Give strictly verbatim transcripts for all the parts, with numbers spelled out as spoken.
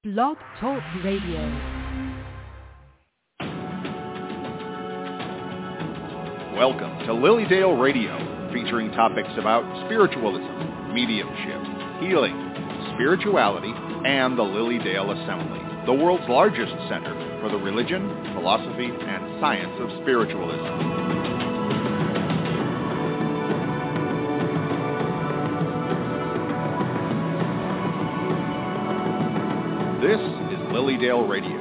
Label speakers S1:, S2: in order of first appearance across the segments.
S1: Blog Talk Radio.
S2: Welcome to Lilydale Radio, featuring topics about spiritualism, mediumship, healing, spirituality, and the Lilydale Assembly, the world's largest center for the religion, philosophy, and science of spiritualism. This is Lilydale Radio.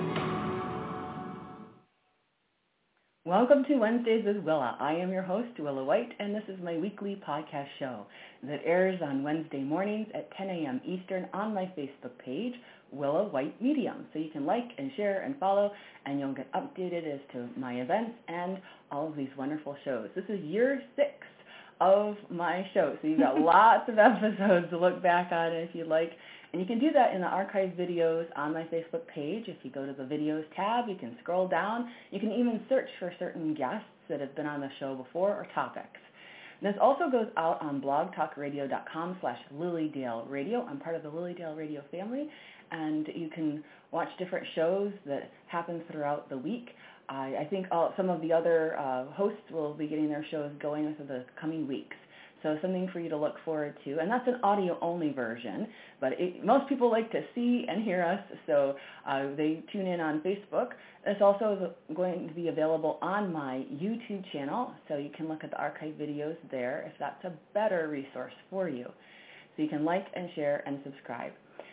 S3: Welcome to Wednesdays with Willa. I am your host, Willa White, and this is my weekly podcast show that airs on Wednesday mornings at ten a.m. Eastern on my Facebook page, Willa White Medium. So you can like and share and follow, and you'll get updated as to my events and all of these wonderful shows. This is year six of my show, so you've got lots of episodes to look back on if you'd like. And you can do that in the archived videos on my Facebook page. If you go to the videos tab, you can scroll down. You can even search for certain guests that have been on the show before or topics. And this also goes out on blogtalkradio.com slash Lilydale Radio. I'm part of the Lilydale Radio family, and you can watch different shows that happen throughout the week. I, I think all, some of the other uh, hosts will be getting their shows going within the coming weeks. So something for you to look forward to. And that's an audio-only version, but it, most people like to see and hear us, so uh, they tune in on Facebook. It's also going to be available on my YouTube channel, so you can look at the archive videos there if that's a better resource for you. So you can like and share and subscribe.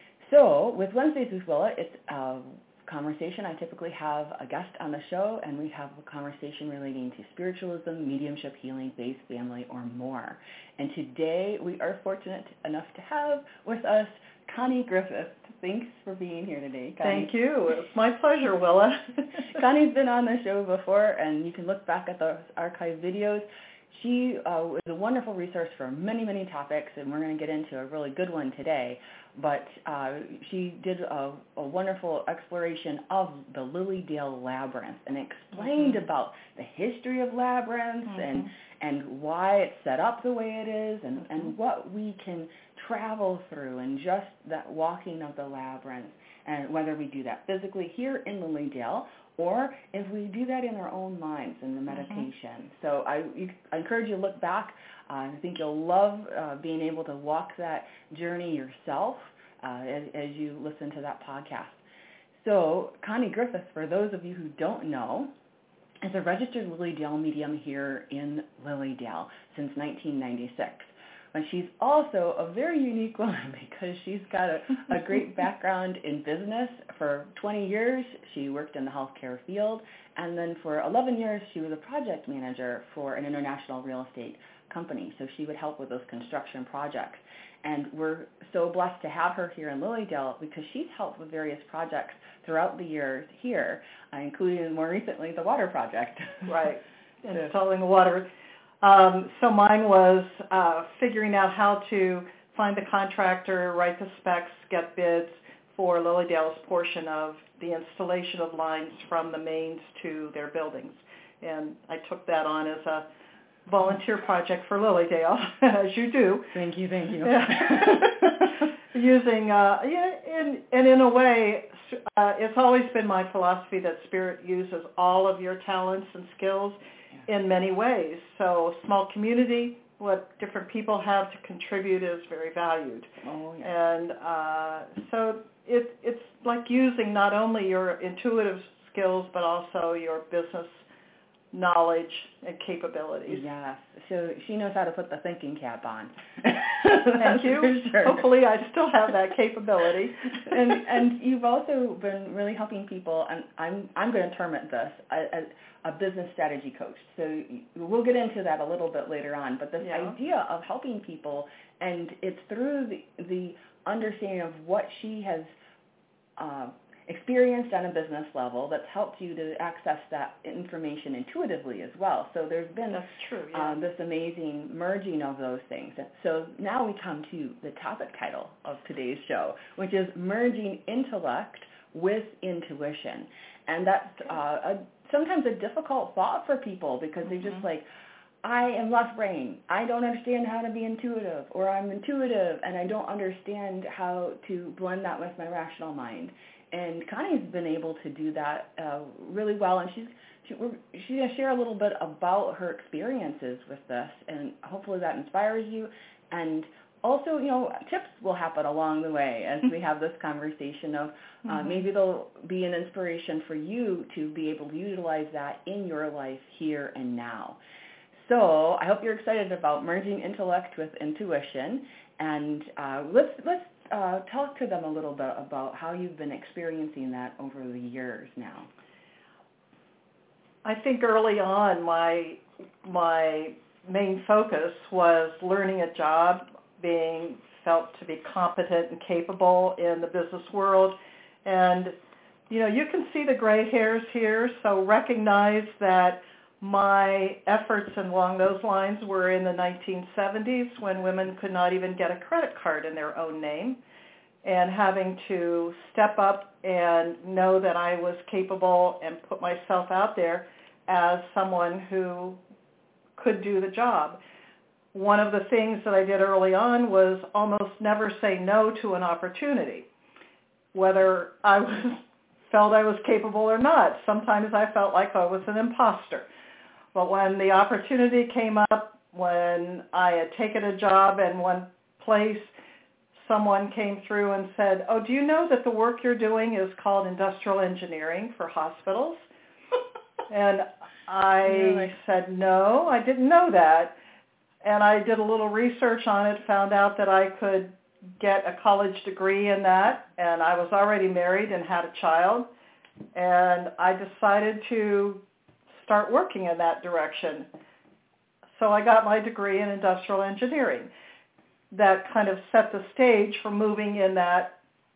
S3: So with Wednesdays with Willa, it's a conversation. I typically have a guest on the show, and we have a conversation relating to spiritualism, mediumship, healing, faith, family, or more. And today we are fortunate enough to have with us Connie Griffith. Thanks for being here today, Connie.
S4: Thank you. It's my pleasure, Willa.
S3: Connie's been on the show before, and you can look back at the archive videos. She uh, is a wonderful resource for many, many topics, and we're going to get into a really good one today. But uh, she did a, a wonderful exploration of the Lilydale Labyrinth and explained mm-hmm. about the history of labyrinths mm-hmm. and, and why it's set up the way it is and, mm-hmm. and what we can travel through and just that walking of the labyrinth, and whether we do that physically here in Lilydale or if we do that in our own minds in the meditation. Mm-hmm. So I, you, I encourage you to look back. Uh, I think you'll love uh, being able to walk that journey yourself uh, as, as you listen to that podcast. So Connie Griffith, for those of you who don't know, is a registered Lilydale medium here in Lilydale since nineteen ninety-six. But she's also a very unique woman because she's got a, a great background in business. For twenty years, she worked in the healthcare field, and then for eleven years, she was a project manager for an international real estate company. So she would help with those construction projects. And we're so blessed to have her here in Lilydale because she's helped with various projects throughout the years here, uh, including more recently the water project.
S4: Right, installing the water. Um, so mine was uh, figuring out how to find the contractor, write the specs, get bids for Lilydale's portion of the installation of lines from the mains to their buildings. And I took that on as a volunteer project for Lilydale, as you do.
S3: Thank you, thank you.
S4: Using, uh, yeah, and, and in a way, uh, it's always been my philosophy that Spirit uses all of your talents and skills in many ways. So small community, what different people have to contribute is very valued.
S3: Oh, yeah.
S4: And uh, so it, it's like using not only your intuitive skills, but also your business knowledge and capabilities.
S3: Yes. So she knows how to put the thinking cap on.
S4: Thank you.
S3: Sure.
S4: Hopefully I still have that capability.
S3: and and you've also been really helping people, and I'm I'm going to term it this, a, a business strategy coach. So we'll get into that a little bit later on, but this
S4: yeah.
S3: idea of helping people, and it's through the, the understanding of what she has uh, experienced on a business level that's helped you to access that information intuitively as well. So there's been
S4: that's true, yeah.
S3: uh, this amazing merging of those things. So now we come to the topic title of today's show, which is merging intellect with intuition. And that's uh, a, sometimes a difficult thought for people because they're just like, I am left brain. I don't understand how to be intuitive, or I'm intuitive and I don't understand how to blend that with my rational mind. And Connie's been able to do that uh, really well, and she's she, she's going to share a little bit about her experiences with this, and hopefully that inspires you. And also, you know, tips will happen along the way as we have this conversation of uh, mm-hmm. maybe they'll be an inspiration for you to be able to utilize that in your life here and now. So I hope you're excited about merging intellect with intuition, and uh, let's let's uh, talk to them a little bit about how you've been experiencing that over the years now.
S4: I think early on my my main focus was learning a job, being felt to be competent and capable in the business world, and you know you can see the gray hairs here, so recognize that my efforts along those lines were in the nineteen seventies when women could not even get a credit card in their own name, and having to step up and know that I was capable and put myself out there as someone who could do the job. One of the things that I did early on was almost never say no to an opportunity, whether I was, felt I was capable or not. Sometimes I felt like I was an imposter. But when the opportunity came up, when I had taken a job in one place, someone came through and said, oh, do you know that the work you're doing is called industrial engineering for hospitals? And I really? said, no, I didn't know that. And I did a little research on it, found out that I could get a college degree in that, and I was already married and had a child. And I decided to start working in that direction. So I got my degree in industrial engineering. That kind of set the stage for moving in that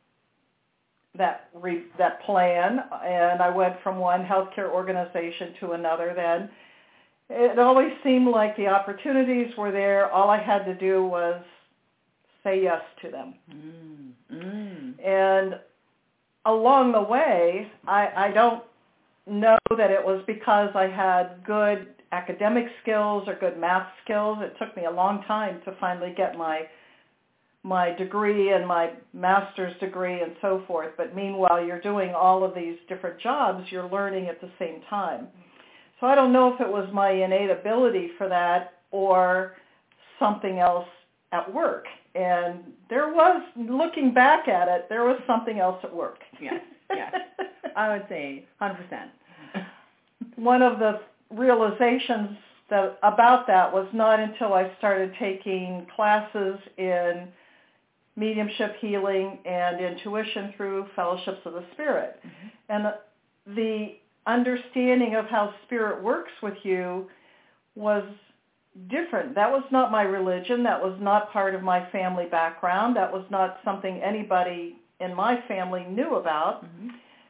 S4: that re, that plan, and I went from one healthcare organization to another then. It always seemed like the opportunities were there. All I had to do was say yes to them. Mm, mm. And along the way, I, I don't know that it was because I had good academic skills or good math skills. It took me a long time to finally get my my degree and my master's degree and so forth. But meanwhile, you're doing all of these different jobs, you're learning at the same time. So I don't know if it was my innate ability for that or something else at work. And there was, looking back at it, there was something else at work.
S3: Yes, yes. I would say one hundred percent.
S4: One of the realizations that about that was not until I started taking classes in mediumship, healing, and intuition through Fellowships of the Spirit. Mm-hmm. And the, the understanding of how Spirit works with you was different. That was not my religion. That was not part of my family background. That was not something anybody in my family knew about. Mm-hmm.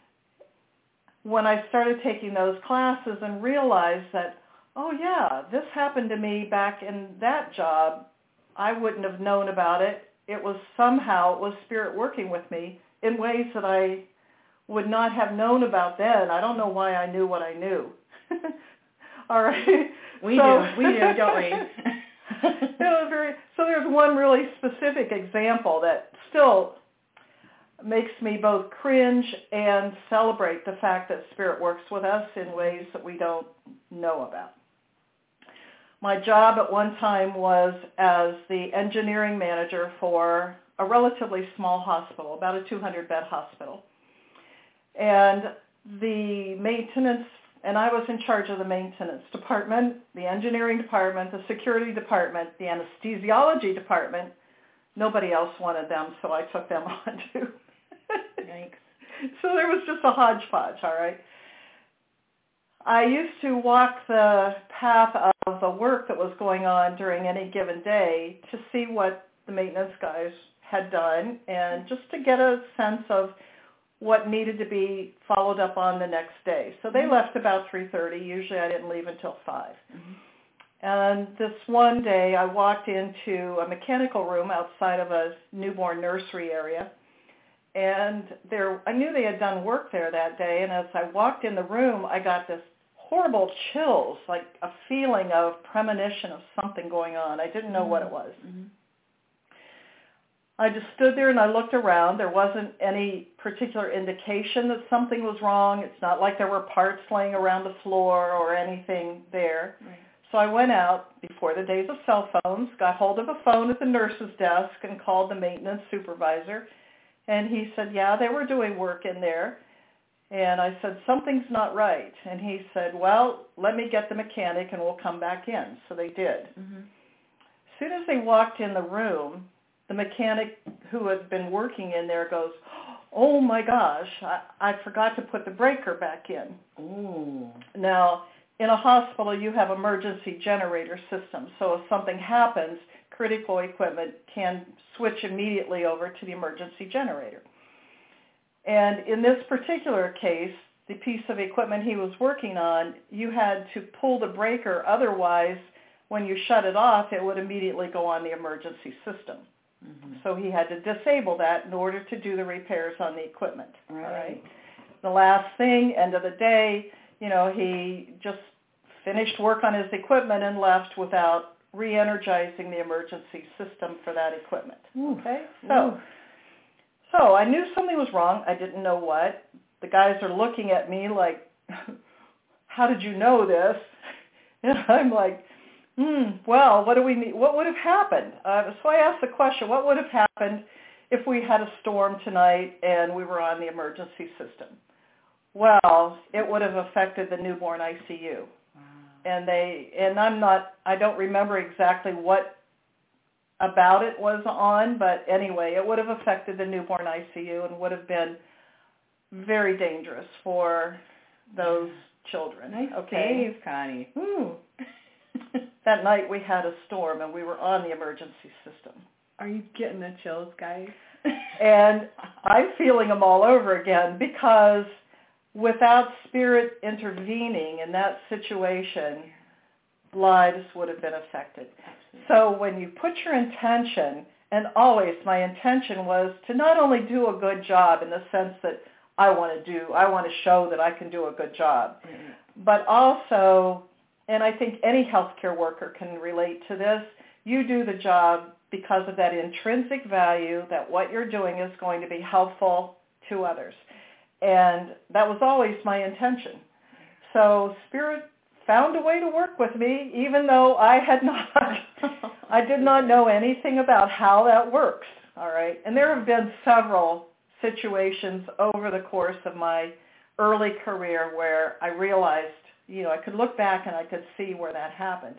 S4: When I started taking those classes and realized that, oh yeah, this happened to me back in that job, I wouldn't have known about it. It was somehow, it was Spirit working with me in ways that I would not have known about then. I don't know why I knew what I knew. All right.
S3: We
S4: so,
S3: do. We do, don't we?
S4: It was very, so there's one really specific example that still makes me both cringe and celebrate the fact that Spirit works with us in ways that we don't know about. My job at one time was as the engineering manager for a relatively small hospital, about a two hundred bed hospital. And the maintenance, and I was in charge of the maintenance department, the engineering department, the security department, the anesthesiology department. Nobody else wanted them, so I took them on too.
S3: Yikes.
S4: So there was just a hodgepodge, all right. I used to walk the path of the work that was going on during any given day to see what the maintenance guys had done and just to get a sense of what needed to be followed up on the next day. So they mm-hmm. left about three thirty. Usually I didn't leave until five. Mm-hmm. And this one day I walked into a mechanical room outside of a newborn nursery area. And there, I knew they had done work there that day. And as I walked in the room, I got this horrible chills, like a feeling of premonition of something going on. I didn't know mm-hmm. what it was. Mm-hmm. I just stood there and I looked around. There wasn't any particular indication that something was wrong. It's not like there were parts laying around the floor or anything there. Right. So I went out before the days of cell phones, got hold of a phone at the nurse's desk and called the maintenance supervisor. And he said, yeah, they were doing work in there. And I said, something's not right. And he said, well, let me get the mechanic and we'll come back in. So they did. Mm-hmm. As soon as they walked in the room, the mechanic who had been working in there goes, oh my gosh, I, I forgot to put the breaker back in.
S3: Ooh.
S4: Now, in a hospital, you have emergency generator systems. So if something happens, critical equipment can switch immediately over to the emergency generator. And in this particular case, the piece of equipment he was working on, you had to pull the breaker. Otherwise, when you shut it off, it would immediately go on the emergency system. Mm-hmm. So he had to disable that in order to do the repairs on the equipment.
S3: Right.
S4: All right. The last thing, end of the day, you know, he just finished work on his equipment and left without re-energizing the emergency system for that equipment.
S3: Ooh.
S4: Okay? So, Ooh. so I knew something was wrong. I didn't know what. The guys are looking at me like, how did you know this? And I'm like, Hmm, well, what do we need? What would have happened? Uh, so I asked the question, what would have happened if we had a storm tonight and we were on the emergency system? Well, it would have affected the newborn I C U.
S3: Wow.
S4: And they, and I'm not, I don't remember exactly what about it was on, but anyway, it would have affected the newborn I C U and would have been very dangerous for those children.
S3: Nice
S4: okay?
S3: save, Connie.
S4: Ooh. That night we had a storm and we were on the emergency system.
S3: Are you getting the chills, guys?
S4: And I'm feeling them all over again because without Spirit intervening in that situation, lives would have been affected. Absolutely. So when you put your intention, and always my intention was to not only do a good job in the sense that I want to do, I want to show that I can do a good job, mm-hmm. but also, and I think any healthcare worker can relate to this, you do the job because of that intrinsic value that what you're doing is going to be helpful to others. And that was always my intention. So Spirit found a way to work with me, even though I had not, I did not know anything about how that works, all right? And there have been several situations over the course of my early career where I realized, you know, I could look back and I could see where that happened.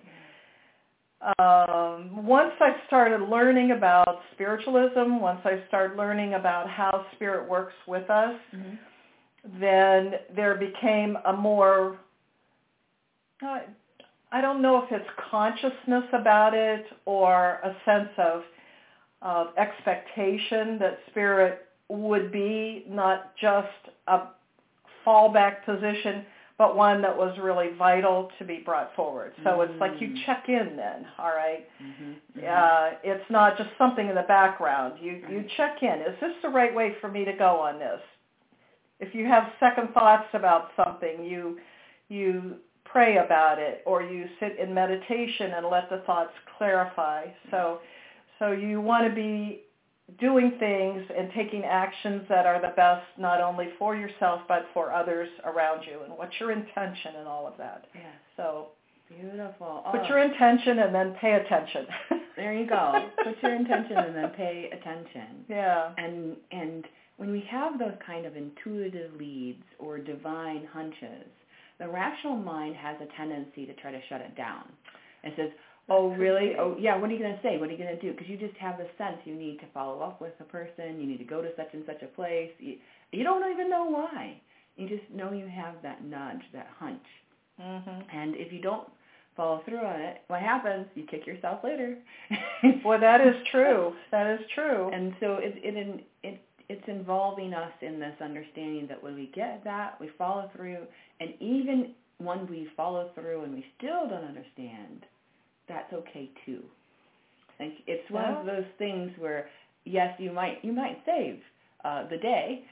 S4: Um, once I started learning about spiritualism, once I started learning about how Spirit works with us, mm-hmm. then there became a more, uh, I don't know if it's consciousness about it or a sense of, of expectation that Spirit would be not just a fallback position, but one that was really vital to be brought forward. So mm-hmm. it's like you check in then, all right? Mm-hmm. Uh, it's not just something in the background. You right. you check in. Is this the right way for me to go on this? If you have second thoughts about something, you you pray about it, or you sit in meditation and let the thoughts clarify. So so you want to be doing things and taking actions that are the best not only for yourself but for others around you. And what's your intention and all of that?
S3: Yeah.
S4: So
S3: beautiful.
S4: Put
S3: oh.
S4: your intention and then pay attention.
S3: There you go. Put your intention and then pay attention.
S4: Yeah.
S3: And and when we have those kind of intuitive leads or divine hunches, the rational mind has a tendency to try to shut it down. It says, oh, really? Oh, yeah, what are you going to say? What are you going to do? Because you just have the sense you need to follow up with a person. You need to go to such and such a place. You, you don't even know why. You just know you have that nudge, that hunch.
S4: Mm-hmm.
S3: And if you don't follow through on it, what happens? You kick yourself later.
S4: Well, that is true. That is true.
S3: And so it, it, it, it's involving us in this understanding that when we get that, we follow through. And even when we follow through and we still don't understand, that's okay too. Like it's one
S4: yeah.
S3: of those things where, yes, you might you might save uh, the day,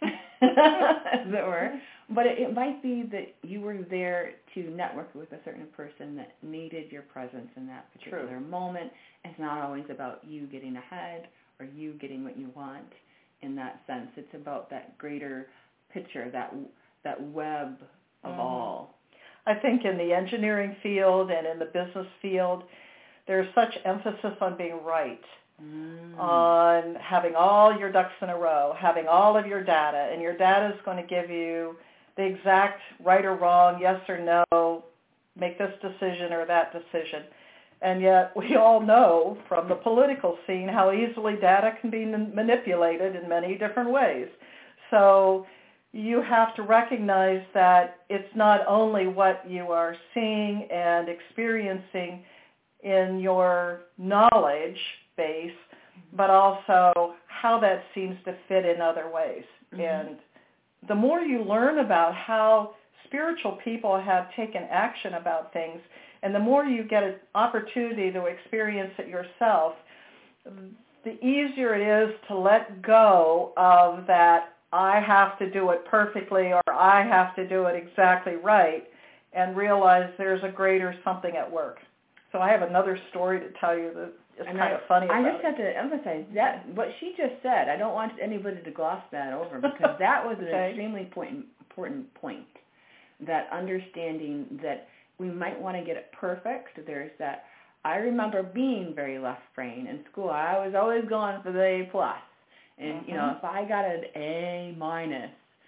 S3: as it were. But it, it might be that you were there to network with a certain person that needed your presence in that particular
S4: True.
S3: moment. It's not always about you getting ahead or you getting what you want in that sense. It's about that greater picture, that that web of
S4: mm-hmm.
S3: all.
S4: I think in the engineering field and in the business field, there's such emphasis on being right, mm. on having all your ducks in a row, having all of your data, and your data is going to give you the exact right or wrong, yes or no, make this decision or that decision. And yet we all know from the political scene how easily data can be manipulated in many different ways. So you have to recognize that it's not only what you are seeing and experiencing in your knowledge base, but also how that seems to fit in other ways. Mm-hmm. And the more you learn about how spiritual people have taken action about things, and the more you get an opportunity to experience it yourself, the easier it is to let go of that I have to do it perfectly or I have to do it exactly right, and realize there's a greater something at work. So I have another story to tell you that is
S3: and
S4: kind
S3: I,
S4: of funny about
S3: I just
S4: it.
S3: have to emphasize that what she just said, I don't want anybody to gloss that over, because that was an
S4: okay.
S3: extremely point, important point, that understanding that we might want to get it perfect. There's that, I remember being very left brain in school. I was always going for the A plus. And, mm-hmm. you know, if I got an A minus,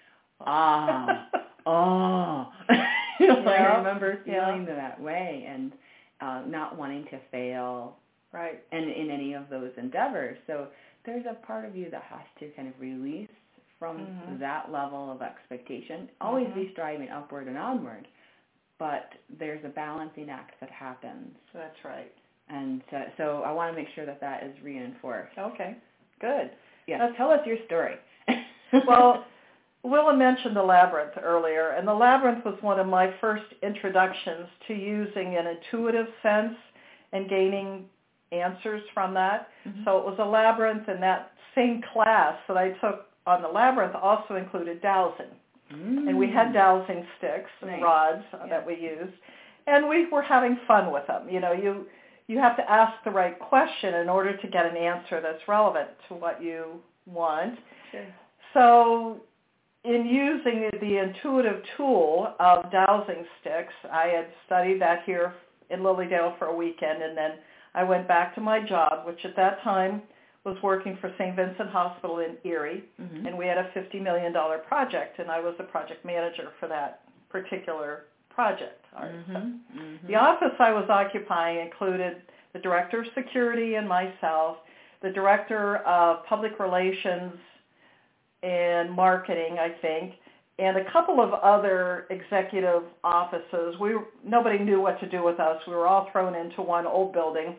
S3: ah, oh. you know,
S4: yeah.
S3: I remember feeling
S4: yeah.
S3: that way and uh, not wanting to fail
S4: right.
S3: in, in any of those endeavors. So there's a part of you that has to kind of release from mm-hmm. that level of expectation. Always mm-hmm. be striving upward and onward, but there's a balancing act that happens.
S4: That's right.
S3: And so, so I want to make sure that that is reinforced.
S4: Okay, good.
S3: Yes, uh, tell us your story.
S4: Well, Willa mentioned the labyrinth earlier, and the labyrinth was one of my first introductions to using an intuitive sense and gaining answers from that. Mm-hmm. So it was a labyrinth, and that same class that I took on the labyrinth also included dowsing. Mm. And we had dowsing sticks and nice. rods yeah. that we used, and we were having fun with them. You know, you you have to ask the right question in order to get an answer that's relevant to what you want.
S3: Sure.
S4: So in using the intuitive tool of dowsing sticks, I had studied that here in Lilydale for a weekend, and then I went back to my job, which at that time was working for Saint Vincent Hospital in Erie, mm-hmm. and we had a fifty million dollars project, and I was the project manager for that particular project.
S3: Mm-hmm.
S4: So
S3: mm-hmm.
S4: the office I was occupying included the director of security and myself, the director of public relations and marketing, I think, and a couple of other executive offices. We nobody knew what to do with us. We were all thrown into one old building.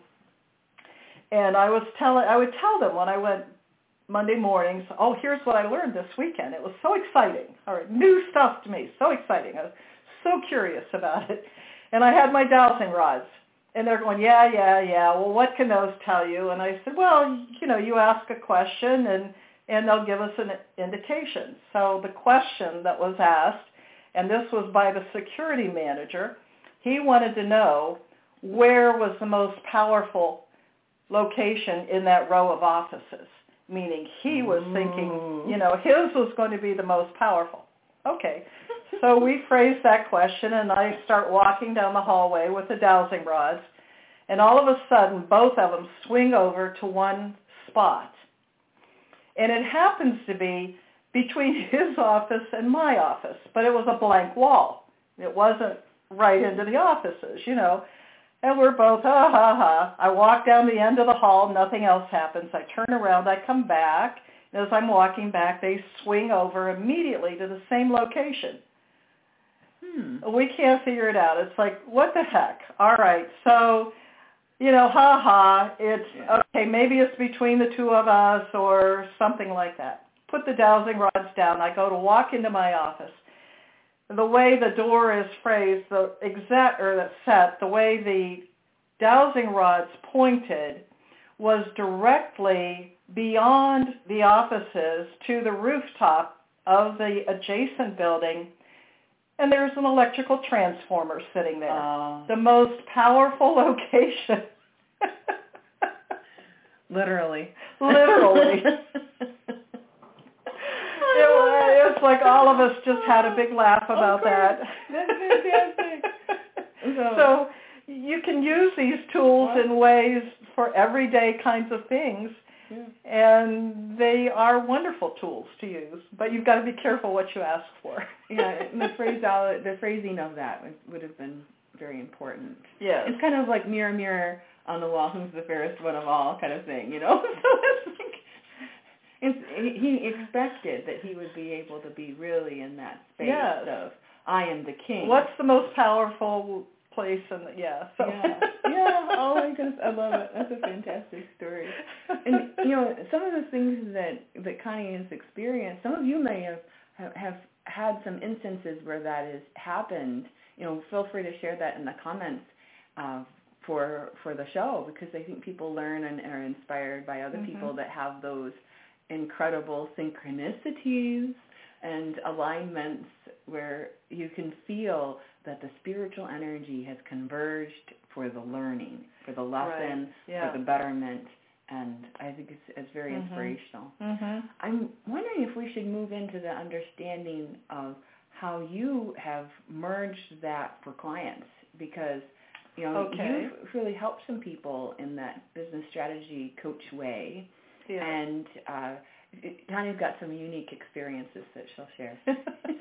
S4: And I was telling, I would tell them when I went Monday mornings, oh, here's what I learned this weekend. It was so exciting. All right, new stuff to me, so exciting. I was so curious about it. And I had my dowsing rods. And they're going, yeah, yeah, yeah. Well, what can those tell you? And I said, well, you know, you ask a question and, and they'll give us an indication. So the question that was asked, and this was by the security manager, he wanted to know where was the most powerful location in that row of offices, meaning he was thinking, you know, his was going to be the most powerful. Okay, so we phrased that question, and I start walking down the hallway with the dowsing rods, and all of a sudden, both of them swing over to one spot. And it happens to be between his office and my office, but it was a blank wall. It wasn't right into the offices, you know. And we're both, ha, ha, ha. I walk down the end of the hall, nothing else happens. I turn around, I come back. And as I'm walking back, they swing over immediately to the same location. Hmm. We can't figure it out. It's like, what the heck? All right, so, you know, ha, ha. It's, yeah. okay, maybe it's between the two of us or something like that. Put the dowsing rods down. I go to walk into my office. The way the door is phrased, the exact or the set, the way the dowsing rods pointed was directly beyond the offices to the rooftop of the adjacent building, and there's an electrical transformer sitting there.
S3: Uh,
S4: the most powerful location.
S3: Literally.
S4: Literally. It was, it's like all of us just had a big laugh about that.
S3: That's fantastic. So,
S4: so you can use these tools what? in ways for everyday kinds of things, yeah. and they are wonderful tools to use. But you've got to be careful what you ask for.
S3: Yeah, the phrase, the phrasing of that would, would have been very important.
S4: Yeah,
S3: it's kind of like mirror, mirror on the wall, who's the fairest one of all, kind of thing, you know. So it's like it's, he expected that he would be able to be really in that space yes. of I am the king.
S4: What's the most powerful place in the yeah? So.
S3: Yeah, yeah. Oh my goodness, I love it. That's a fantastic story. And you know, some of the things that that Connie has experienced, some of you may have have, have had some instances where that has happened. You know, feel free to share that in the comments uh, for for the show, because I think people learn and are inspired by other mm-hmm. people that have those incredible synchronicities and alignments where you can feel that the spiritual energy has converged for the learning, for the lesson,
S4: right. yeah.
S3: for the betterment, and I think it's, it's very mm-hmm. inspirational.
S4: Mm-hmm.
S3: I'm wondering if we should move into the understanding of how you have merged that for clients, because you know
S4: okay.
S3: you've really helped some people in that business strategy coach way.
S4: Yeah.
S3: And uh, Tanya's got some unique experiences that she'll share.
S4: uh,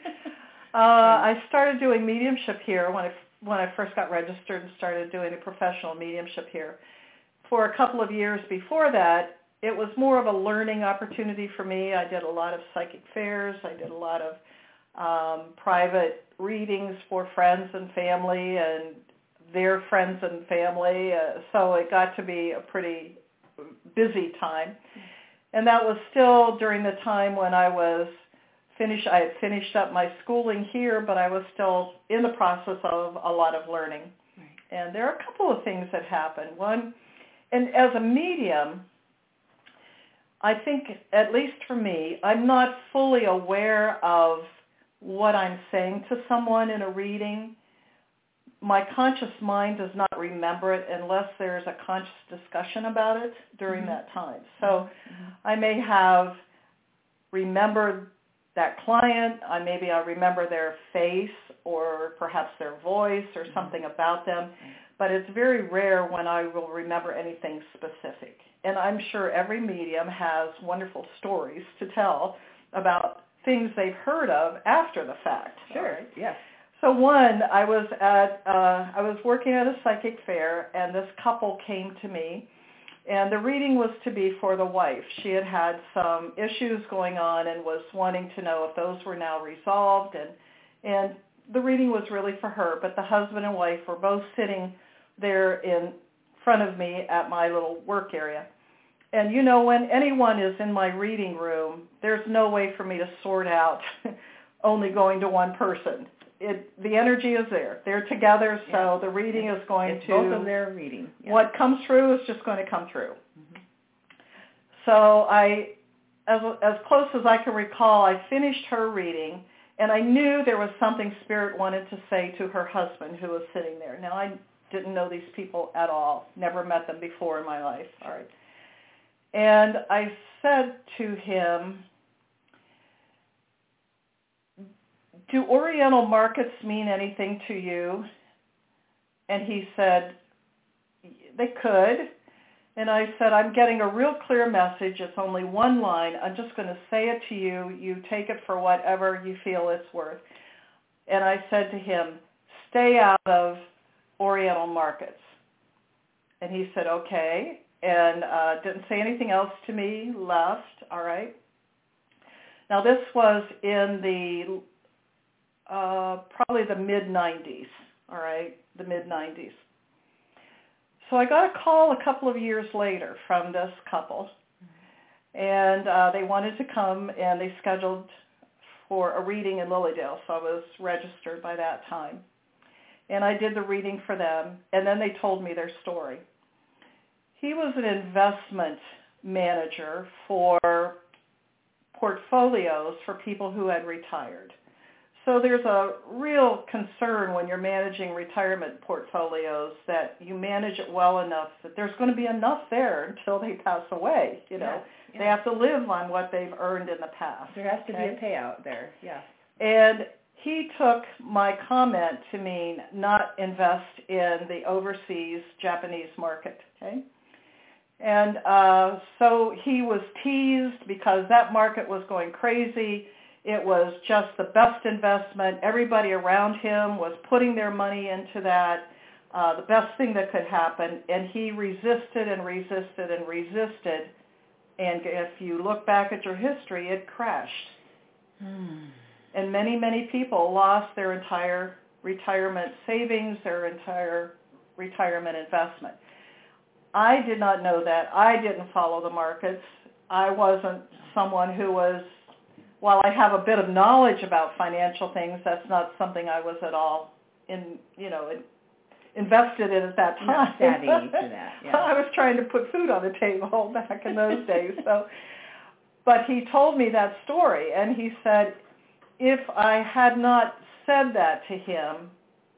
S4: I started doing mediumship here when I, when I first got registered and started doing a professional mediumship here. For a couple of years before that, it was more of a learning opportunity for me. I did a lot of psychic fairs. I did a lot of um, private readings for friends and family and their friends and family. Uh, so it got to be a pretty busy time. And that was still during the time when I was finished, I had finished up my schooling here, but I was still in the process of a lot of learning.
S3: Right.
S4: And there are a couple of things that happened. One, and as a medium, I think, at least for me, I'm not fully aware of what I'm saying to someone in a reading. My conscious mind does not remember it unless there's a conscious discussion about it during mm-hmm. that time. So mm-hmm. I may have remembered that client. I maybe I remember their face or perhaps their voice or something mm-hmm. about them. Mm-hmm. But it's very rare when I will remember anything specific. And I'm sure every medium has wonderful stories to tell about things they've heard of after the fact.
S3: Sure, right? Yes.
S4: So one, I was at uh, I was working at a psychic fair, and this couple came to me, and the reading was to be for the wife. She had had some issues going on and was wanting to know if those were now resolved, and and the reading was really for her. But the husband and wife were both sitting there in front of me at my little work area. And you know, when anyone is in my reading room, there's no way for me to sort out only going to one person. It, the energy is there. They're together, so yeah. the reading
S3: it's,
S4: is going
S3: it's
S4: to...
S3: both of their reading. Yeah.
S4: What comes through is just going to come through. Mm-hmm. So I, as, as close as I can recall, I finished her reading, and I knew there was something Spirit wanted to say to her husband who was sitting there. Now, I didn't know these people at all, never met them before in my life. All right. And I said to him, do Oriental markets mean anything to you? And he said, they could. And I said, I'm getting a real clear message. It's only one line. I'm just going to say it to you. You take it for whatever you feel it's worth. And I said to him, stay out of Oriental markets. And he said, okay. And uh, didn't say anything else to me, left. All right. Now, this was in the Uh, probably the mid nineties, all right, the mid nineties. So I got a call a couple of years later from this couple, and uh, they wanted to come, and they scheduled for a reading in Lilydale, so I was registered by that time. And I did the reading for them, and then they told me their story. He was an investment manager for portfolios for people who had retired. So there's a real concern when you're managing retirement portfolios that you manage it well enough that there's going to be enough there until they pass away. You know,
S3: yeah, yeah.
S4: They have to live on what they've earned in the past.
S3: There has to
S4: okay?
S3: be a payout there, yeah.
S4: And he took my comment to mean not invest in the overseas Japanese market, okay? And uh, so he was teased because that market was going crazy. It was just the best investment. Everybody around him was putting their money into that, uh, the best thing that could happen. And he resisted and resisted and resisted. And if you look back at your history, it crashed.
S3: Hmm.
S4: And many, many people lost their entire retirement savings, their entire retirement investment. I did not know that. I didn't follow the markets. I wasn't someone who was, while I have a bit of knowledge about financial things, that's not something I was at all in, you know, in, invested in at that time.
S3: Not savvy to that, yeah.
S4: I was trying to put food on the table back in those days. So, but he told me that story, and he said, if I had not said that to him,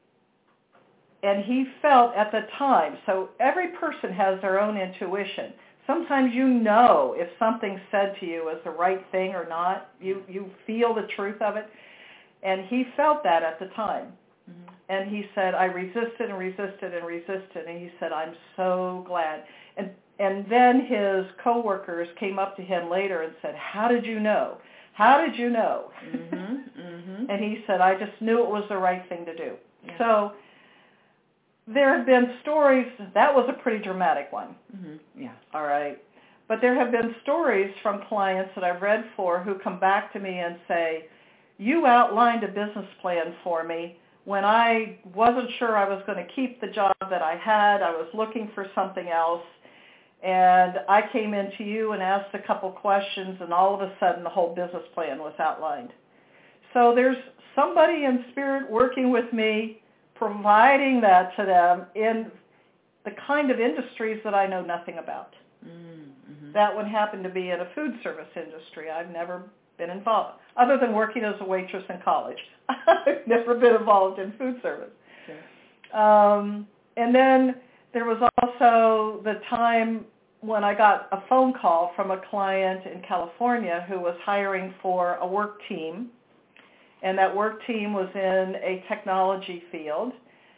S4: and he felt at the time, so every person has their own intuition. Sometimes you know if something said to you is the right thing or not. You you feel the truth of it. And he felt that at the time. Mm-hmm. And he said, I resisted and resisted and resisted. And he said, I'm so glad. And and then his coworkers came up to him later and said, how did you know? How did you know?
S3: Mm-hmm. Mm-hmm.
S4: And he said, I just knew it was the right thing to do.
S3: Yeah.
S4: So there have been stories, that was a pretty dramatic one.
S3: Mm-hmm. Yeah.
S4: All right. But there have been stories from clients that I've read for who come back to me and say, you outlined a business plan for me when I wasn't sure I was going to keep the job that I had. I was looking for something else. And I came into you and asked a couple questions, and all of a sudden the whole business plan was outlined. So there's somebody in spirit working with me, providing that to them in the kind of industries that I know nothing about.
S3: Mm-hmm.
S4: That would happen to be in a food service industry. I've never been involved, other than working as a waitress in college. I've never been involved in food service.
S3: Sure.
S4: Um, and then there was also the time when I got a phone call from a client in California who was hiring for a work team. And that work team was in a technology field.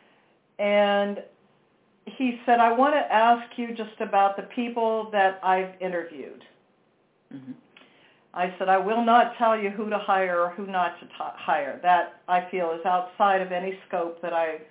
S4: And he said, I want to ask you just about the people that I've interviewed. Mm-hmm. I said, I will not tell you who to hire or who not to t- hire. That, I feel, is outside of any scope that I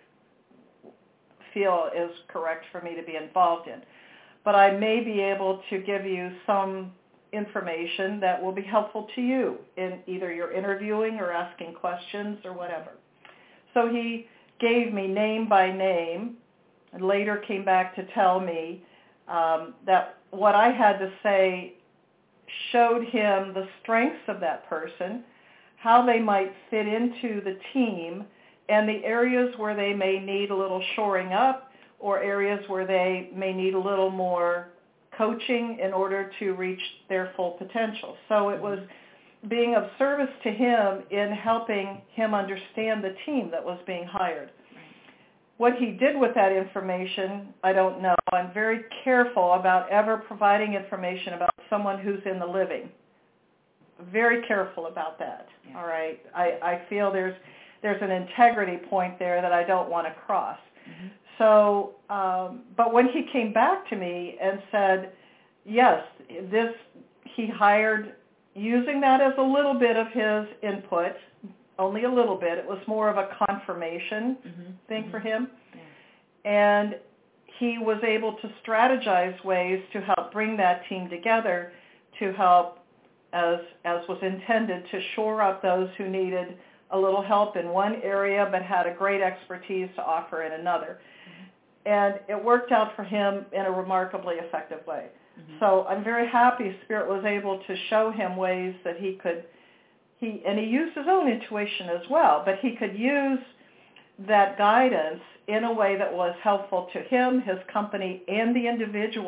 S4: feel is correct for me to be involved in. But I may be able to give you some information that will be helpful to you in either your interviewing or asking questions or whatever. So he gave me name by name and later came back to tell me um, that what I had to say showed him the strengths of that person, how they might fit into the team, and the areas where they may need a little shoring up or areas where they may need a little more coaching in order to reach their full potential. So it was being of service to him in helping him understand the team that was being hired. Right. What he did with that information, I don't know. I'm very careful about ever providing information about someone who's in the living. Very careful about that. Yeah. All right. I, I feel there's there's an integrity point there that I don't want to cross. Mm-hmm. So, um, but when he came back to me and said, yes, this, he hired, using that as a little bit of his input, only a little bit. It was more of a confirmation mm-hmm. thing mm-hmm. for him. Yeah. And he was able to strategize ways to help bring that team together to help, as as was intended, to shore up those who needed a little help in one area but had a great expertise to offer in another. Mm-hmm. And it worked out for him in a remarkably effective way. Mm-hmm. So I'm very happy Spirit was able to show him ways that he could, he and he used his own intuition as well, but he could use that guidance in a way that was helpful to him, his company, and the individuals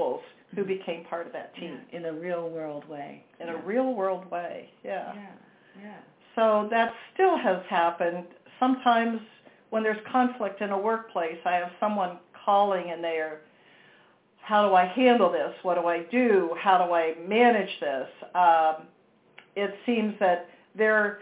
S4: who became part of that team.
S3: Yeah, in a real world way.
S4: In
S3: yeah.
S4: a real world way, yeah.
S3: Yeah, yeah.
S4: So that still has happened. Sometimes when there's conflict in a workplace, I have someone calling and they are, how do I handle this? What do I do? How do I manage this? Um, it seems that they're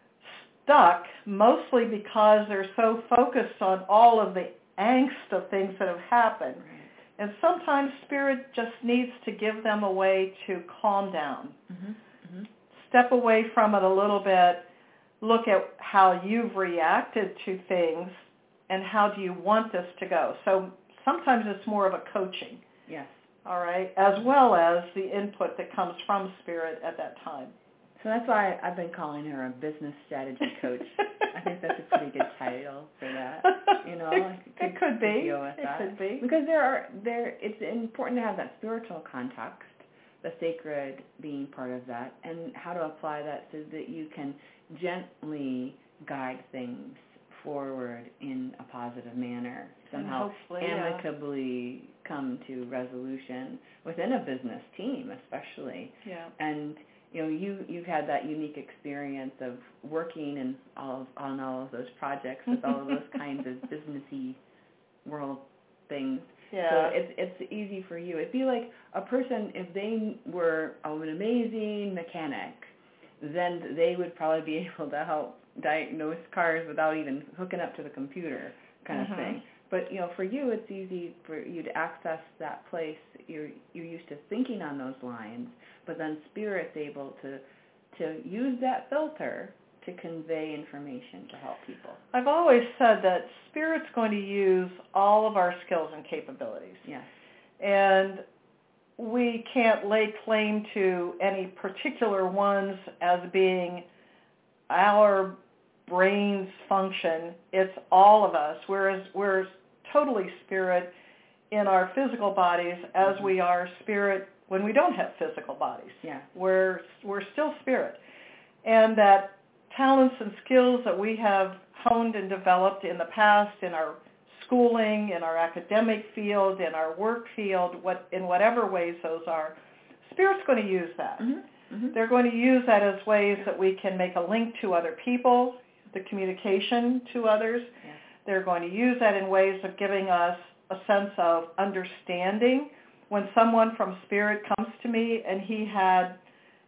S4: stuck mostly because they're so focused on all of the angst of things that have happened.
S3: Right.
S4: And sometimes Spirit just needs to give them a way to calm down.
S3: Mm-hmm. Mm-hmm.
S4: Step away from it a little bit. Look at how you've reacted to things and how do you want this to go. So sometimes it's more of a coaching.
S3: Yes.
S4: All right, as well as the input that comes from Spirit at that time.
S3: So that's why I've been calling her a business strategy coach. I think that's a pretty good title for that. You know,
S4: it,
S3: could,
S4: it could be.
S3: Deal with
S4: it
S3: that.
S4: could be
S3: because there are there. It's important to have that spiritual context, the sacred being part of that, and how to apply that so that you can gently guide things forward in a positive manner. Somehow amicably yeah. come to resolution within a business team, especially.
S4: Yeah.
S3: And you know, you you've had that unique experience of working in all of, on all of those projects with all of those kinds of businessy world things.
S4: Yeah.
S3: So it's it's easy for you. It'd be like a person, if they were an amazing mechanic, then they would probably be able to help diagnose cars without even hooking up to the computer, kind
S4: mm-hmm.
S3: of thing. But you know, for you, it's easy for you to access that place. You're you're used to thinking on those lines, but then Spirit's able to to use that filter to convey information to help people.
S4: I've always said that Spirit's going to use all of our skills and capabilities.
S3: Yes.
S4: And we can't lay claim to any particular ones as being our brain's function. It's all of us. Whereas we're totally Spirit in our physical bodies as
S3: mm-hmm.
S4: we are Spirit when we don't have physical bodies.
S3: Yeah.
S4: We're we're still Spirit. And that talents and skills that we have honed and developed in the past in our schooling, in our academic field, in our work field, what in whatever ways those are, Spirit's going to use that.
S3: Mm-hmm. Mm-hmm.
S4: They're going to use that as ways that we can make a link to other people, the communication to others.
S3: Yeah.
S4: They're going to use that in ways of giving us a sense of understanding. When someone from Spirit comes to me and he had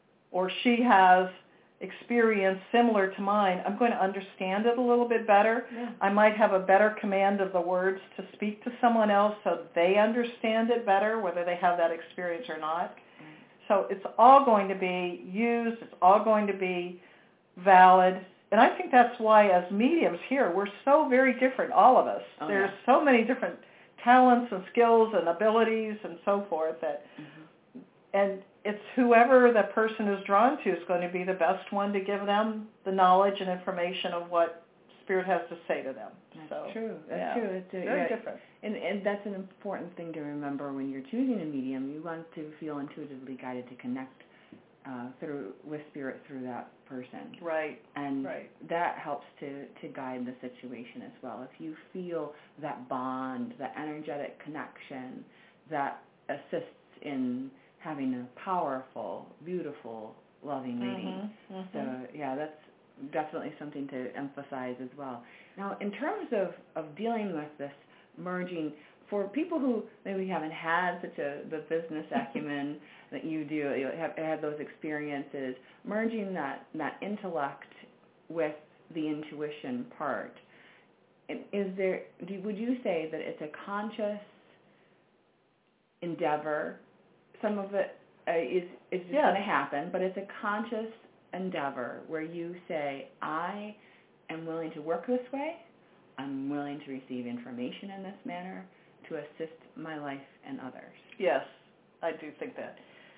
S4: or she has experience similar to mine, I'm going to understand it a little bit better.
S3: Yeah.
S4: I might have a better command of the words to speak to someone else so they understand it better, whether they have that experience or not. Mm. So it's all going to be used. It's all going to be valid. And I think that's why as mediums here, we're so very different, all of us.
S3: Oh,
S4: There's
S3: yeah.
S4: so many different talents and skills and abilities and so forth that, mm-hmm. and it's whoever the person is drawn to is going to be the best one to give them the knowledge and information of what Spirit has to say to them.
S3: That's
S4: so,
S3: true. That's
S4: yeah.
S3: true. It's a,
S4: very
S3: yeah.
S4: different.
S3: And, and that's an important thing to remember when you're choosing a medium. You want to feel intuitively guided to connect uh, through with Spirit through that person.
S4: Right.
S3: And
S4: right.
S3: that helps to, to guide the situation as well. If you feel that bond, that energetic connection that assists in having a powerful, beautiful, loving meeting.
S4: Mm-hmm, mm-hmm.
S3: So, yeah, that's definitely something to emphasize as well. Now, in terms of, of dealing with this merging, for people who maybe haven't had such a the business acumen that you do, you have had those experiences, merging that, that intellect with the intuition part, is there? Do, would you say that it's a conscious endeavor? Some of it uh, is is
S4: yes.
S3: going to happen, but it's a conscious endeavor where you say, I am willing to work this way. I'm willing to receive information in this manner to assist my life and others.
S4: Yes, I do think that.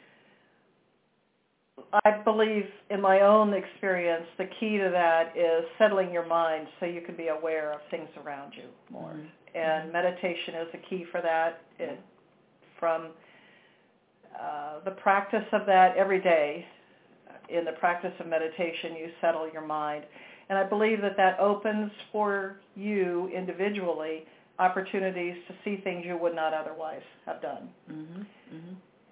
S4: I believe in my own experience, the key to that is settling your mind so you can be aware of things around you more. Mm-hmm. And mm-hmm. meditation is a key for that. It, from uh, the practice of that every day, in the practice of meditation, you settle your mind. And I believe that that opens for you individually opportunities to see things you would not otherwise have done.
S3: Mm-hmm. Mm-hmm.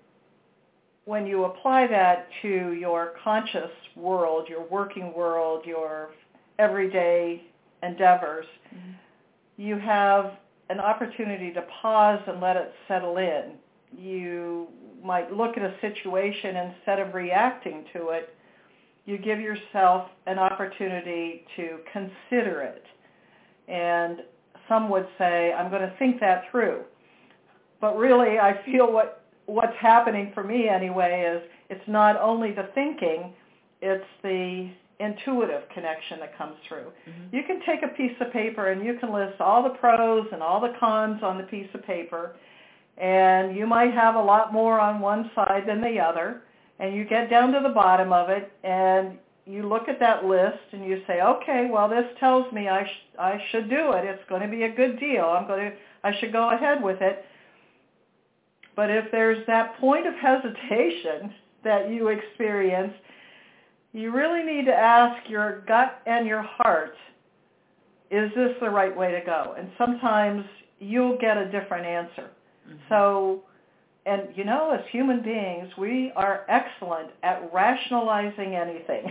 S4: when you apply that to your conscious world, your working world, your everyday endeavors, mm-hmm. you have an opportunity to pause and let it settle in. You might look at a situation, instead of reacting to it, you give yourself an opportunity to consider it. And some would say, I'm going to think that through. But really, I feel what what's happening for me anyway is it's not only the thinking, it's the intuitive connection that comes through. Mm-hmm. You can take a piece of paper and you can list all the pros and all the cons on the piece of paper, and you might have a lot more on one side than the other, and you get down to the bottom of it and you look at that list and you say, okay, well, this tells me I sh- I should do it. It's going to be a good deal. I'm going to I should go ahead with it. But if there's that point of hesitation that you experience, you really need to ask your gut and your heart, is this the right way to go? And sometimes you'll get a different answer. Mm-hmm. So, and you know, as human beings, we are excellent at rationalizing anything.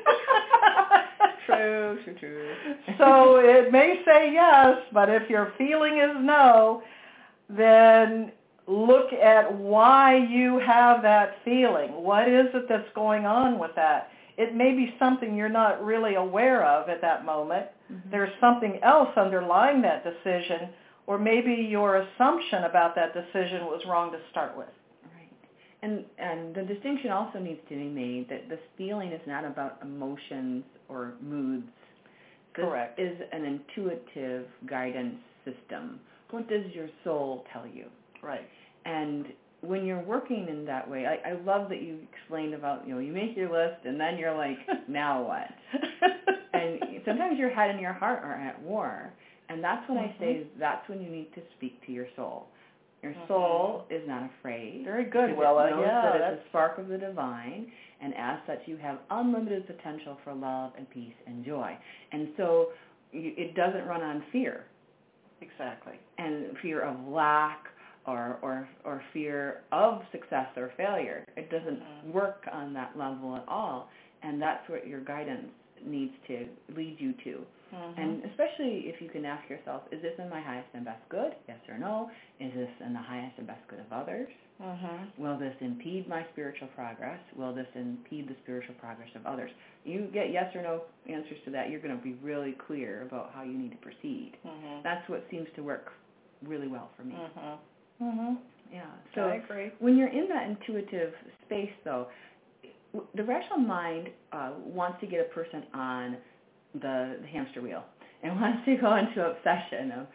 S3: True, true, true.
S4: So it may say yes, but if your feeling is no, then look at why you have that feeling. What is it that's going on with that? It may be something you're not really aware of at that moment. Mm-hmm. There's something else underlying that decision, or maybe your assumption about that decision was wrong to start with.
S3: Right. And and the distinction also needs to be made that this feeling is not about emotions or moods. This
S4: Correct.
S3: is an intuitive guidance system. What does your soul tell you?
S4: Right.
S3: And when you're working in that way, I, I love that you explained about, you know, you make your list and then you're like, now what? And sometimes your head and your heart are at war. And that's when mm-hmm. I say that's when you need to speak to your soul. Your mm-hmm. soul is not afraid.
S4: Very good, Willa.
S3: It knows
S4: yeah,
S3: that
S4: that's...
S3: it's a spark of the divine, and as such you have unlimited potential for love and peace and joy. And so you, it doesn't run on fear.
S4: Exactly.
S3: And fear of lack, or or or fear of success or failure. It doesn't mm-hmm. work on that level at all, and that's what your guidance needs to lead you to. Mm-hmm. And especially if you can ask yourself, is this in my highest and best good? Yes or no? Is this in the highest and best good of others? Mm-hmm. Will this impede my spiritual progress? Will this impede the spiritual progress of others? You get yes or no answers to that, you're going to be really clear about how you need to proceed. Mm-hmm. That's what seems to work really well for me.
S4: Mm-hmm. Mm-hmm.
S3: Yeah. So
S4: I agree.
S3: When you're in that intuitive space, though, the rational mind uh, wants to get a person on the, the hamster wheel and wants to go into obsession of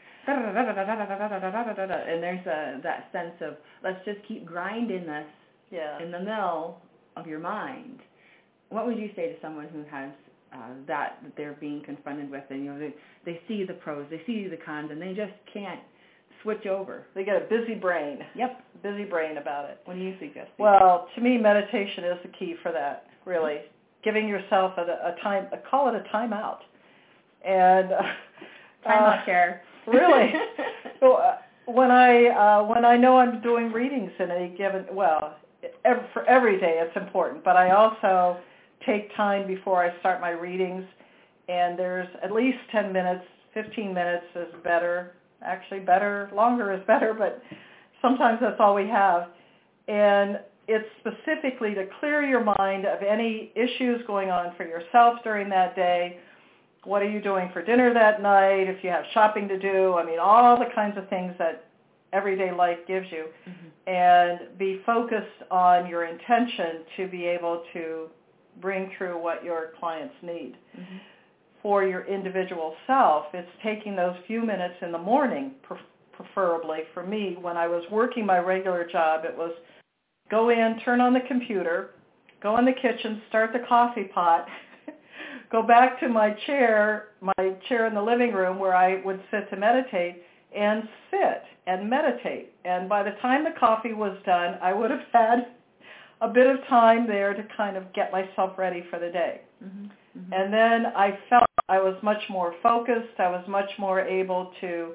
S3: and there's a, that sense of let's just keep grinding this
S4: yeah.
S3: in the mill of your mind. What would you say to someone who has uh, that that they're being confronted with, and you know they they see the pros, they see the cons, and they just can't switch over?
S4: They get a busy brain.
S3: Yep.
S4: Busy brain about it.
S3: What do you suggest?
S4: Well, to me, meditation is the key for that, really. Mm-hmm. Giving yourself a, a time, a, call it a timeout. And uh,
S3: timeout care.
S4: Really. So, uh, when I uh, when I know I'm doing readings in a given, well, every, for every day it's important, but I also take time before I start my readings, and there's at least ten minutes, fifteen minutes is better. Actually, better, longer is better, but sometimes that's all we have. And it's specifically to clear your mind of any issues going on for yourself during that day. What are you doing for dinner that night? If you have shopping to do, I mean, all the kinds of things that everyday life gives you. Mm-hmm. And be focused on your intention to be able to bring through what your clients need. Mm-hmm. For your individual self, it's taking those few minutes in the morning, preferably. For me, when I was working my regular job, it was go in, turn on the computer, go in the kitchen, start the coffee pot, go back to my chair, my chair in the living room where I would sit to meditate, and sit and meditate. And by the time the coffee was done, I would have had a bit of time there to kind of get myself ready for the day. Mm-hmm. Mm-hmm. And then I felt I was much more focused. I was much more able to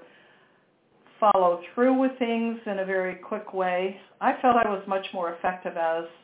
S4: follow through with things in a very quick way. I felt I was much more effective as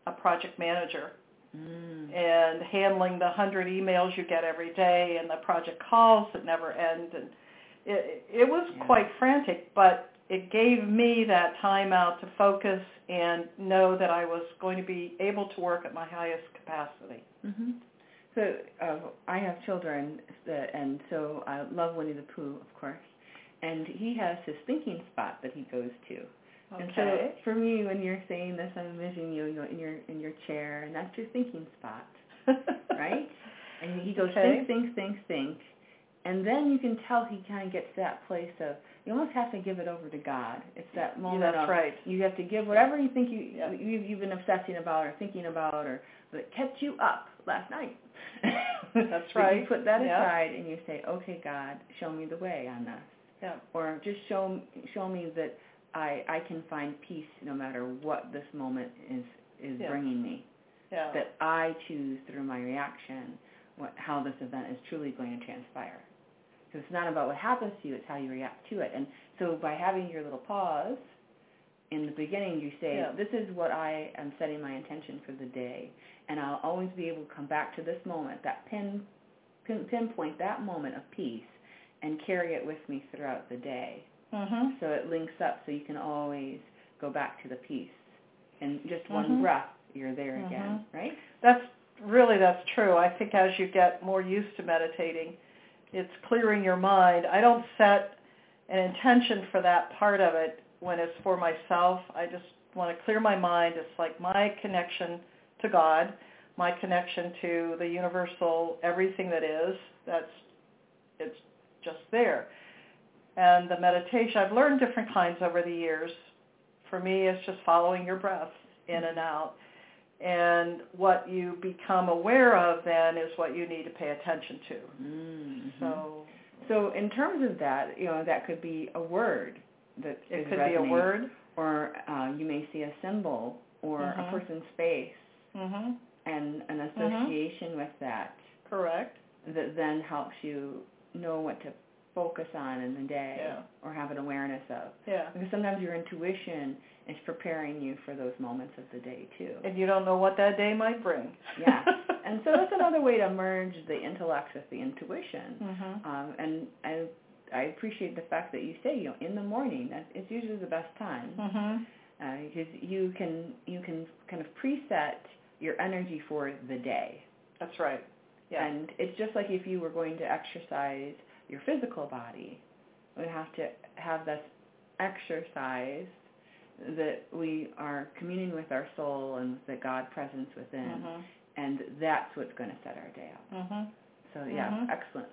S4: a project manager.
S3: Mm.
S4: And handling the hundred emails you get every day and the project calls that never end. And it, it was
S3: yeah.
S4: quite frantic, but it gave me that time out to focus and know that I was going to be able to work at my highest capacity.
S3: Mm-hmm. So uh, I have children, that, and so I love Winnie the Pooh, of course, and he has his thinking spot that he goes to.
S4: Okay.
S3: And so for me, when you're saying this, I'm envisioning you, you know, in your in your chair, and that's your thinking spot, right? And he goes,
S4: okay.
S3: think, think, think, think, and then you can tell he kind of gets to that place of, you almost have to give it over to God. It's that moment
S4: yeah, that's
S3: of,
S4: right.
S3: you have to give whatever you think you,
S4: yeah.
S3: you, you've been obsessing about or thinking about or that kept you up last night.
S4: That's right.
S3: You put that
S4: yeah.
S3: aside and you say, okay, God, show me the way on this.
S4: Yeah.
S3: Or just show show me that I I can find peace no matter what this moment is, is
S4: yeah.
S3: bringing me.
S4: Yeah.
S3: That I choose through my reaction what how this event is truly going to transpire. So it's not about what happens to you, it's how you react to it. And so by having your little pause, in the beginning you say,
S4: yeah.
S3: this is what I am setting my intention for the day. And I'll always be able to come back to this moment, that pin, pin pinpoint that moment of peace, and carry it with me throughout the day.
S4: Mm-hmm.
S3: So it links up so you can always go back to the peace. And just one
S4: mm-hmm.
S3: breath, you're there
S4: mm-hmm.
S3: again, right?
S4: That's really, that's true. I think as you get more used to meditating, it's clearing your mind. I don't set an intention for that part of it when it's for myself. I just want to clear my mind. It's like my connection to God, my connection to the universal everything that is. That's, it's just there. And the meditation, I've learned different kinds over the years. For me, it's just following your breath in and out. And what you become aware of then is what you need to pay attention to.
S3: Mm-hmm.
S4: So,
S3: so in terms of that, you know, that could be a word that
S4: it could
S3: resonates,
S4: be a word,
S3: or uh, you may see a symbol or
S4: mm-hmm.
S3: a person's face,
S4: mm-hmm.
S3: and an association mm-hmm. with that.
S4: Correct.
S3: That then helps you know what to focus on in the day,
S4: yeah.
S3: or have an awareness of.
S4: Yeah.
S3: Because sometimes your intuition is preparing you for those moments of the day too.
S4: And you don't know what that day might bring.
S3: Yeah. And so that's another way to merge the intellect with the intuition.
S4: Mm-hmm.
S3: Um, and I, I appreciate the fact that you say, you know, in the morning, that it's usually the best time.
S4: Mm-hmm.
S3: Uh, because you can you can kind of preset your energy for the day.
S4: That's right. Yeah.
S3: And it's just like if you were going to exercise your physical body, we have to have this exercise that we are communing with our soul and with the God presence within,
S4: mm-hmm.
S3: and that's what's going to set our day up.
S4: Mm-hmm.
S3: So yeah,
S4: mm-hmm.
S3: excellent.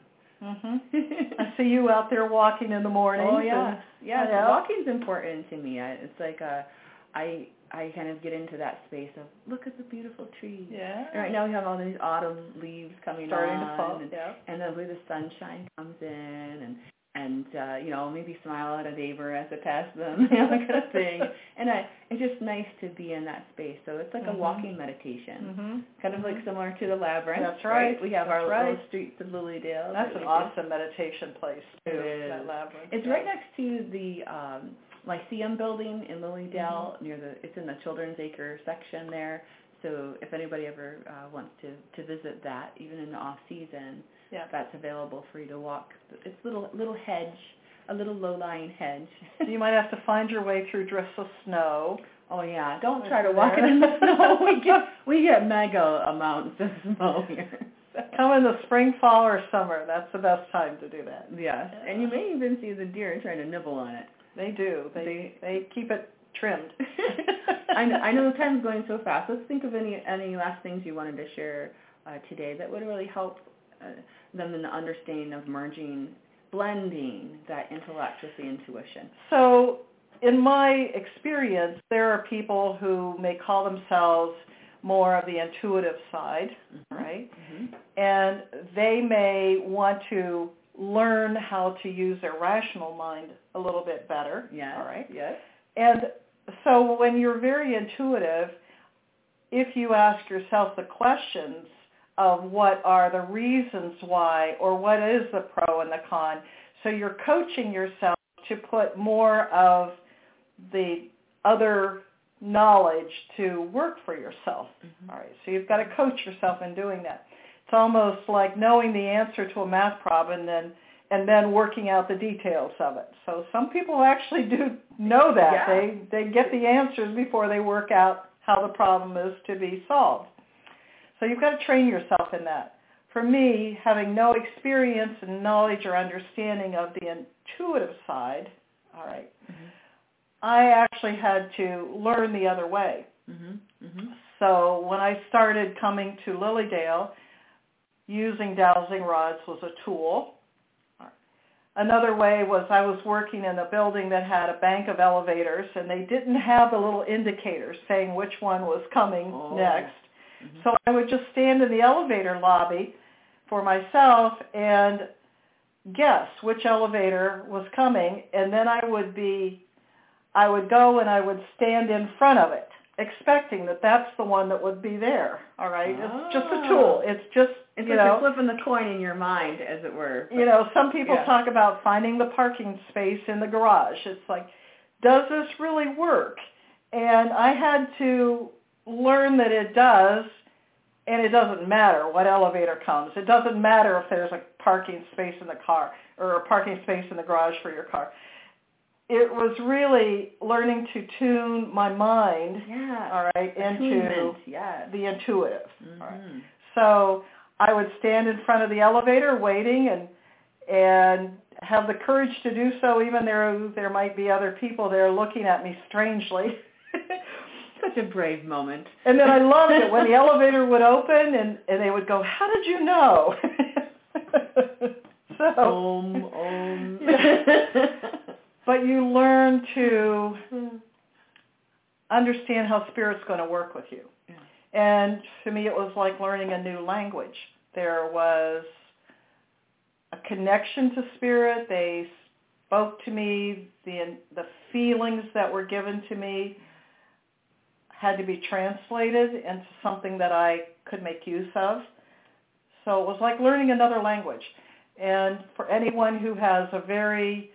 S4: Mm-hmm. I see you out there walking in the morning.
S3: Oh yeah, yeah.
S4: yeah.
S3: Walking's important to me. I, it's like a, I I kind of get into that space of look at the beautiful trees.
S4: Yeah.
S3: And right now we have all these autumn leaves coming
S4: starting
S3: on,
S4: to fall.
S3: and,
S4: yeah.
S3: and then where the sunshine comes in, and and uh, you know, maybe smile at a neighbor as I pass them, you know, that kind of thing. And I, it's just nice to be in that space. So it's like mm-hmm. a walking meditation,
S4: mm-hmm.
S3: kind of
S4: mm-hmm.
S3: like similar to the labyrinth.
S4: That's right.
S3: right? We have
S4: That's
S3: our
S4: right.
S3: little streets of Lilydale.
S4: That's
S3: that
S4: an
S3: we
S4: awesome do. meditation place too.
S3: It is.
S4: That labyrinth.
S3: It's
S4: yeah.
S3: right next to the um, Lyceum building in Lilydale.
S4: Mm-hmm.
S3: Near the, it's in the Children's Acre section there. So if anybody ever uh, wants to, to visit that, even in the off season,
S4: yeah.
S3: that's available for you to walk. It's little little hedge, a little low-lying hedge.
S4: You might have to find your way through drifts of snow.
S3: Oh yeah, don't try to walk it in the snow. We get we get mega amounts of snow here.
S4: Come in the spring, fall, or summer. That's the best time to do that.
S3: Yes,
S4: yeah.
S3: And you may even see the deer trying to nibble on it.
S4: They do. They they, they keep it trimmed.
S3: I know, I know time's going so fast. Let's think of any any last things you wanted to share uh, today that would really help uh, them in the understanding of merging, blending that intellect with the intuition.
S4: So in my experience, there are people who may call themselves more of the intuitive side, mm-hmm. right?
S3: Mm-hmm.
S4: And they may want to learn how to use their rational mind a little bit better.
S3: Yes.
S4: All right.
S3: Yes.
S4: And so when you're very intuitive, if you ask yourself the questions of what are the reasons why, or what is the pro and the con, so you're coaching yourself to put more of the other knowledge to work for yourself.
S3: Mm-hmm.
S4: All right, so you've got to coach yourself in doing that. It's almost like knowing the answer to a math problem and then and then working out the details of it. So some people actually do know that.
S3: Yeah.
S4: They they get the answers before they work out how the problem is to be solved. So you've got to train yourself in that. For me, having no experience and knowledge or understanding of the intuitive side, all right,
S3: mm-hmm.
S4: I actually had to learn the other way.
S3: Mm-hmm. Mm-hmm.
S4: So when I started coming to Lily Dale, using dowsing rods was a tool. Another way was I was working in a building that had a bank of elevators, and they didn't have the little indicators saying which one was coming
S3: oh.
S4: next.
S3: Mm-hmm.
S4: So I would just stand in the elevator lobby for myself and guess which elevator was coming, and then I would be, I would go and I would stand in front of it, expecting that that's the one that would be there. All right,
S3: oh.
S4: It's just a tool. It's just
S3: It's
S4: you
S3: like
S4: know,
S3: you're flipping the coin in your mind, as it were.
S4: You know, some people
S3: yeah.
S4: talk about finding the parking space in the garage. It's like, does this really work? And I had to learn that it does, and it doesn't matter what elevator comes. It doesn't matter if there's a parking space in the car or a parking space in the garage for your car. It was really learning to tune my mind,
S3: yeah.
S4: all right, into
S3: yes.
S4: the intuitive.
S3: Mm-hmm.
S4: All right. So I would stand in front of the elevator waiting and and have the courage to do so, even though there might be other people there looking at me strangely.
S3: Such a brave moment.
S4: And then I loved it when the elevator would open and, and they would go, how did you know? so,
S3: om, om.
S4: Yeah. But you learn to understand how Spirit's going to work with you.
S3: Yeah.
S4: And for me, it was like learning a new language. There was a connection to Spirit. They spoke to me. The the feelings that were given to me had to be translated into something that I could make use of. So it was like learning another language. And for anyone who has a very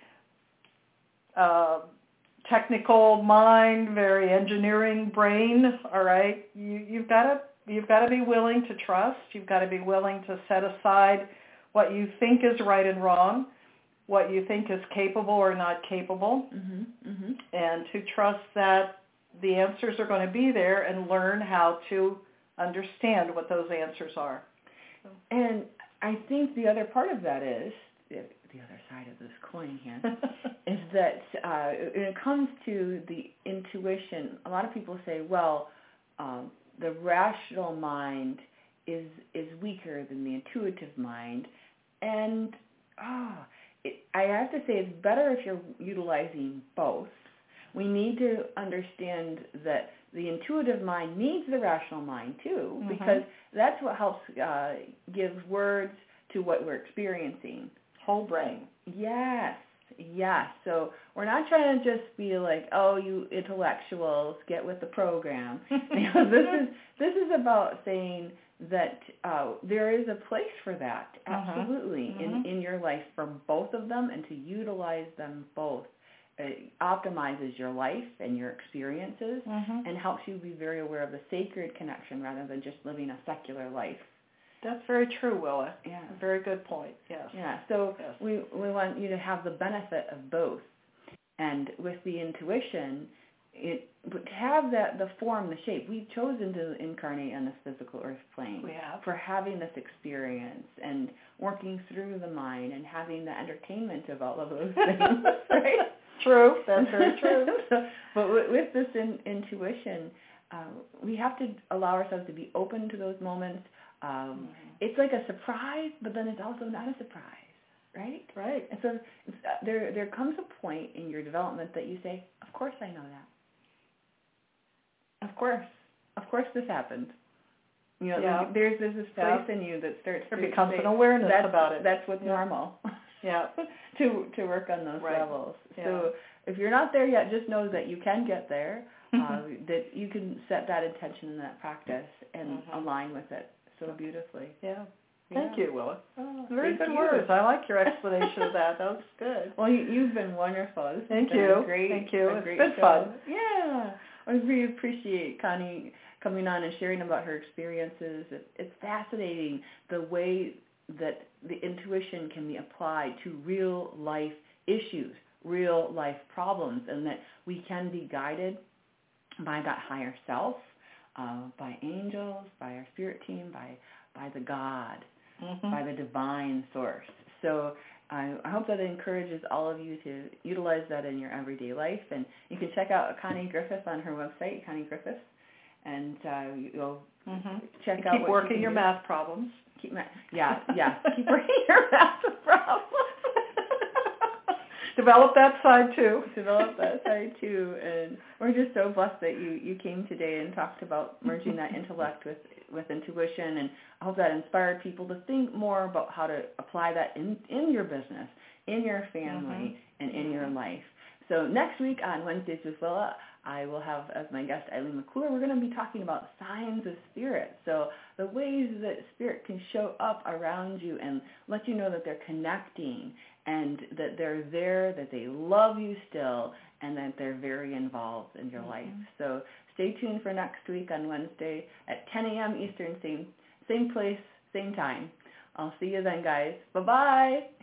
S4: uh, technical mind, very engineering brain, all right, you, you've got to you've got to be willing to trust. You've got to be willing to set aside what you think is right and wrong, what you think is capable or not capable,
S3: mm-hmm, mm-hmm.
S4: and to trust that the answers are going to be there and learn how to understand what those answers are. So.
S3: And I think the other part of that is, the other side of this coin here, is that uh, when it comes to the intuition, a lot of people say, well, um, the rational mind is is weaker than the intuitive mind. And oh, it, I have to say it's better if you're utilizing both. We need to understand that the intuitive mind needs the rational mind too,
S4: mm-hmm.
S3: because that's what helps uh, give words to what we're experiencing.
S4: Whole brain.
S3: Yes, yes. So we're not trying to just be like, oh, you intellectuals, get with the program. You know, this is this is about saying that uh, there is a place for that, absolutely,
S4: mm-hmm.
S3: in, in your life for both of them, and to utilize them both. It optimizes your life and your experiences,
S4: mm-hmm.
S3: and helps you be very aware of the sacred connection rather than just living a secular life.
S4: That's very true, Willa.
S3: Yeah.
S4: A very good point, yes.
S3: Yeah, so
S4: yes.
S3: we we want you to have the benefit of both. And with the intuition, it to have that the form, the shape. We've chosen to incarnate on this physical earth plane.
S4: We have.
S3: For having this experience and working through the mind and having the entertainment of all of those things, right?
S4: True, that's very true.
S3: So, but with, with this in, intuition, uh, we have to allow ourselves to be open to those moments. Um, mm-hmm. It's like a surprise, but then it's also not a surprise, right?
S4: Right.
S3: And so it's, uh, there there comes a point in your development that you say, of course I know that. Of course. Of course this happened. You know,
S4: yeah.
S3: there's, there's this faith in you that starts
S4: there
S3: to
S4: becomes
S3: say,
S4: an awareness
S3: that's,
S4: about it.
S3: That's what's
S4: yeah.
S3: normal.
S4: Yeah.
S3: to to work on those
S4: right.
S3: levels.
S4: Yeah.
S3: So if you're not there yet, just know that you can get there, uh, that you can set that intention in that practice and
S4: mm-hmm.
S3: align with it so beautifully.
S4: Yeah. Thank
S3: yeah.
S4: you, Willa.
S3: Oh,
S4: Very good
S3: you.
S4: words. I like your explanation of that. That was good.
S3: Well, you, you've been wonderful. This
S4: Thank
S3: has
S4: you.
S3: been a great,
S4: Thank you.
S3: A
S4: it's
S3: great
S4: been
S3: show.
S4: fun.
S3: Yeah. I really appreciate Connie coming on and sharing about her experiences. It, it's fascinating the way that the intuition can be applied to real life issues, real life problems, and that we can be guided by that higher self, uh, by angels, by our spirit team, by by the God, mm-hmm. by the divine source. So I, I hope that encourages all of you to utilize that in your everyday life. And you can check out Connie Griffith on her website, Connie Griffith, and uh, you'll mm-hmm. check
S4: and
S3: out
S4: keep
S3: what
S4: working
S3: you
S4: your
S3: do.
S4: math problems.
S3: Keep ma- yeah, yeah. Keep working your math problems.
S4: Develop that side too.
S3: Develop that side too. And we're just so blessed that you, you came today and talked about merging that intellect with, with intuition. And I hope that inspired people to think more about how to apply that in, in your business, in your family, mm-hmm. and in your life. So next week on Wednesdays with Willa, I will have as my guest Eileen McClure. We're going to be talking about signs of spirit. So the ways that spirit can show up around you and let you know that they're connecting and that they're there, that they love you still, and that they're very involved in your mm-hmm. life. So stay tuned for next week on Wednesday at ten a.m. Eastern, same, same place, same time. I'll see you then, guys. Bye-bye.